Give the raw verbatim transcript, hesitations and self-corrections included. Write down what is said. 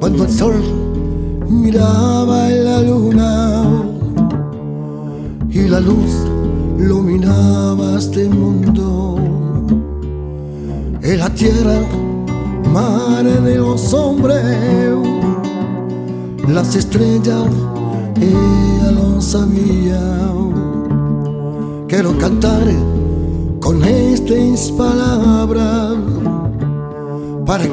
Cuando el sol miraba en la luna y la luz iluminaba este mundo, en la tierra, madre de los hombres, las estrellas ella lo sabía. Quiero cantar con estas palabras para